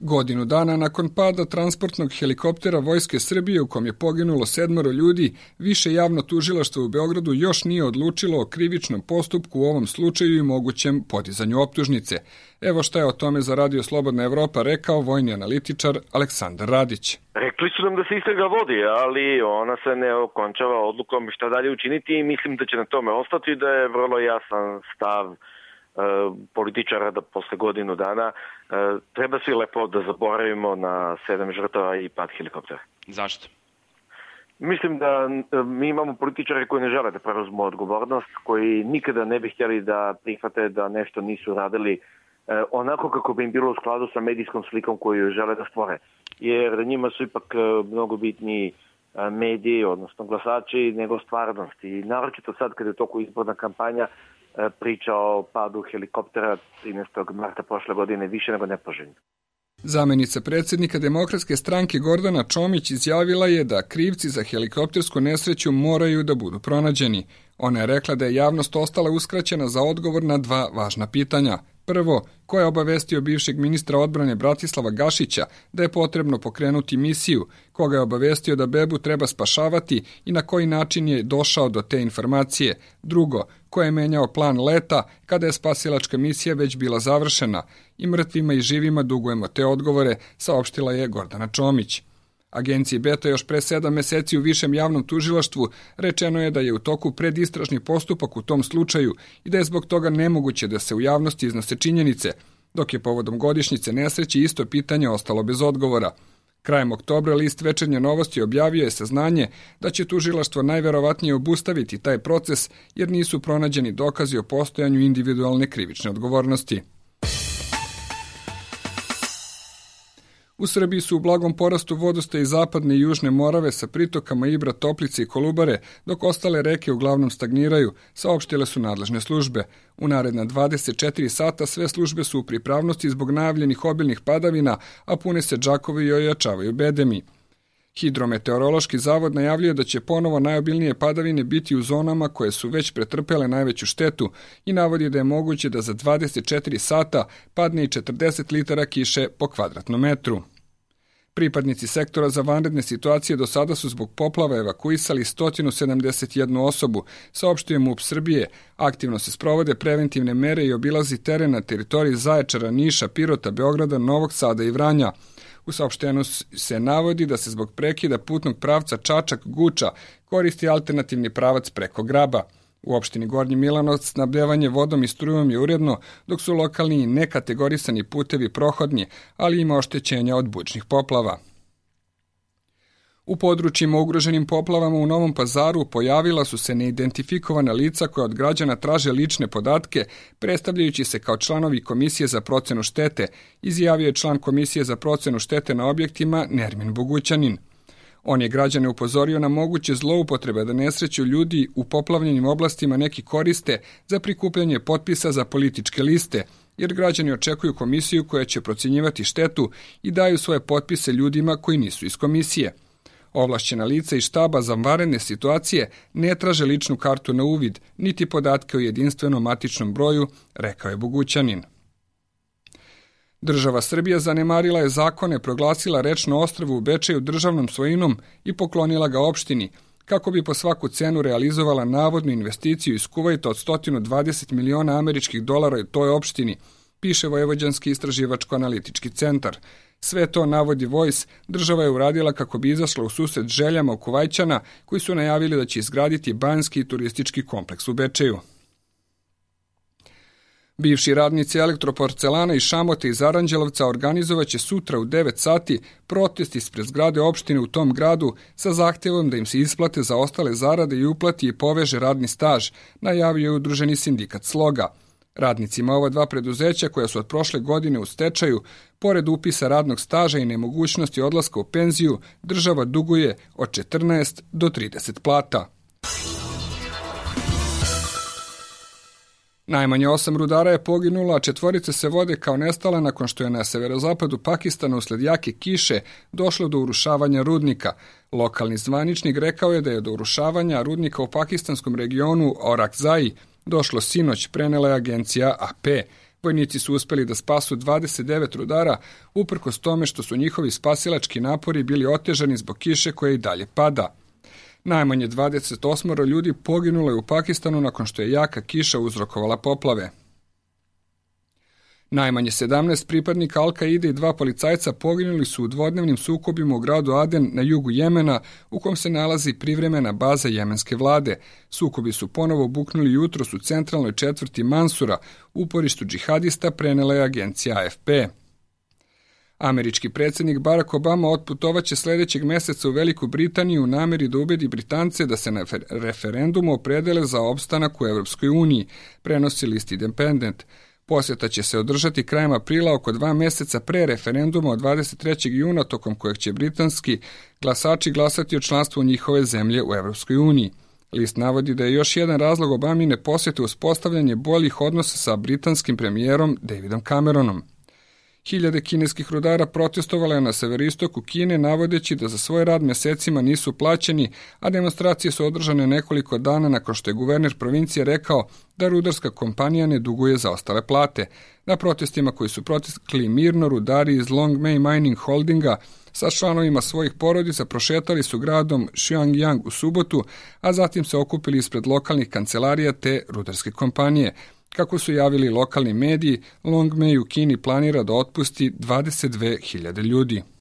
Godinu dana nakon pada transportnog helikoptera Vojske Srbije u kom je poginulo 7 ljudi, Više javno tužilaštvo u Beogradu još nije odlučilo o krivičnom postupku u ovom slučaju i mogućem podizanju optužnice. Evo šta je o tome za Radio Slobodna Evropa rekao vojni analitičar Aleksandar Radić. Rekli su nam da se istraga vodi, ali ona se ne okončava odlukom šta dalje učiniti i mislim da će na tome ostati, da je vrlo jasan stav političara da posle godinu dana treba svi lepo da zaboravimo na 7 žrtava i pad helikoptera. Zašto? Mislim da mi imamo političare koji ne žele da preuzmu odgovornost, koji nikada ne bi htjeli da prihvate da nešto nisu radili onako kako bi im bilo u skladu sa medijskom slikom koju žele da stvore. Jer njima su ipak mnogo bitniji mediji, odnosno glasači, nego stvarnost. I naročito sad kada je toliko izborna kampanja, priča o padu helikoptera 13. marta prošle godine više nego nepoželjno. Zamenica predsjednika Demokratske stranke Gordana Čomić izjavila je da krivci za helikoptersku nesreću moraju da budu pronađeni. Ona je rekla da je javnost ostala uskraćena za odgovor na 2 važna pitanja. Prvo, ko je obavestio bivšeg ministra odbrane Bratislava Gašića da je potrebno pokrenuti misiju, koga je obavestio da bebu treba spašavati i na koji način je došao do te informacije. Drugo, ko je menjao plan leta kada je spasilačka misija već bila završena. I mrtvima i živima dugujemo te odgovore, saopštila je Gordana Čomić. Agenciji Beta još pre 7 meseci u Višem javnom tužilaštvu rečeno je da je u toku predistražni postupak u tom slučaju i da je zbog toga nemoguće da se u javnosti iznose činjenice, dok je povodom godišnjice nesreće isto pitanje ostalo bez odgovora. Krajem oktobra list Večernje novosti objavio je saznanje da će tužilaštvo najverovatnije obustaviti taj proces jer nisu pronađeni dokazi o postojanju individualne krivične odgovornosti. U Srbiji su u blagom porastu vodostaji zapadne i južne Morave sa pritokama Ibra, Toplice i Kolubare, dok ostale reke uglavnom stagniraju, saopštile su nadležne službe. U naredna 24 sata sve službe su u pripravnosti zbog najavljenih obilnih padavina, a pune se džakovi i ojačavaju bedemi. Hidrometeorološki zavod najavljuje da će ponovo najobilnije padavine biti u zonama koje su već pretrpele najveću štetu i navodi da je moguće da za 24 sata padne i 40 litara kiše po kvadratnom metru. Pripadnici sektora za vanredne situacije do sada su zbog poplava evakuisali 171 osobu, saopštuje MUP Srbije. Aktivno se sprovode preventivne mere i obilazi teren na teritoriji Zaječara, Niša, Pirota, Beograda, Novog Sada i Vranja. U saopštenju se navodi da se zbog prekida putnog pravca Čačak-Guča koristi alternativni pravac preko Graba. U opštini Gornji Milanovac snabdevanje vodom i strujom je uredno, dok su lokalni i nekategorisani putevi prohodni, ali ima oštećenja od bučnih poplava. U područjima ugroženim poplavama u Novom Pazaru pojavila su se neidentifikovana lica koja od građana traže lične podatke, predstavljajući se kao članovi Komisije za procenu štete, izjavio je član Komisije za procenu štete na objektima Nermin Bogućanin. On je građane upozorio na moguće zloupotrebe da nesreću ljudi u poplavljenim oblastima neki koriste za prikupljanje potpisa za političke liste, jer građani očekuju komisiju koja će procjenjivati štetu i daju svoje potpise ljudima koji nisu iz komisije. Ovlašćena lica iz štaba za vanredne situacije ne traže ličnu kartu na uvid, niti podatke o jedinstvenom matičnom broju, rekao je Bogućanin. Država Srbija zanemarila je zakone, proglasila rečno ostrvo u Bečeju državnom svojinom i poklonila ga opštini, kako bi po svaku cenu realizovala navodnu investiciju iz Kuvajta od 120 miliona američkih dolara u toj opštini, piše Vojvođanski istraživačko-analitički centar. Sve to, navodi Voice, država je uradila kako bi izašla u susret željama Kuvajćana koji su najavili da će izgraditi banjski turistički kompleks u Bečeju. Bivši radnici Elektroporcelana iz Šamote iz Aranđelovca organizovaće sutra u 9 sati protest ispred zgrade opštine u tom gradu sa zahtjevom da im se isplate za ostale zarade i uplati i poveže radni staž, najavio je udruženi sindikat Sloga. Radnicima ova 2 preduzeća koja su od prošle godine u stečaju, pored upisa radnog staža i nemogućnosti odlaska u penziju, država duguje od 14 do 30 plata. Najmanje 8 rudara je poginulo, a 4 se vode kao nestala nakon što je na severozapadu Pakistana usled jake kiše došlo do urušavanja rudnika. Lokalni zvaničnik rekao je da je do urušavanja rudnika u pakistanskom regionu Orakzai došlo sinoć, prenela je agencija AP. Vojnici su uspeli da spasu 29 rudara, uprkos tome što su njihovi spasilački napori bili otežani zbog kiše koja i dalje pada. Najmanje 28 ljudi poginulo je u Pakistanu nakon što je jaka kiša uzrokovala poplave. Najmanje 17 pripadnika Al-Kaide i 2 policajca poginuli su u dvodnevnim sukobima u gradu Aden na jugu Jemena, u kom se nalazi privremena baza jemenske vlade. Sukobi su ponovo buknuli jutros u centralnoj četvrti Mansura, uporištu džihadista, prenela je agencija AFP. Američki predsjednik Barack Obama otputovaće sljedećeg meseca u Veliku Britaniju u nameri da ubedi Britance da se na referendumu opredele za opstanak u Evropskoj uniji, prenosi list Independent. Posjeta će se održati krajem aprila, oko 2 meseca pre referenduma od 23. juna, tokom kojeg će britanski glasači glasati o članstvu njihove zemlje u Evropskoj uniji. List navodi da je još jedan razlog Obamine posjete uspostavljanje boljih odnosa sa britanskim premijerom Davidom Cameronom. Hiljade kineskih rudara protestovale je na severistoku Kine, navodeći da za svoj rad mjesecima nisu plaćeni, a demonstracije su održane nekoliko dana nakon što je guverner provincije rekao da rudarska kompanija ne duguje zaostale plate. Na protestima koji su protekli mirno, rudari iz Long May Mining Holdinga sa članovima svojih porodica prošetali su gradom Xuangyang u subotu, a zatim se okupili ispred lokalnih kancelarija te rudarske kompanije. Kako su javili lokalni mediji, Long May u Kini planira da otpusti 22.000 ljudi.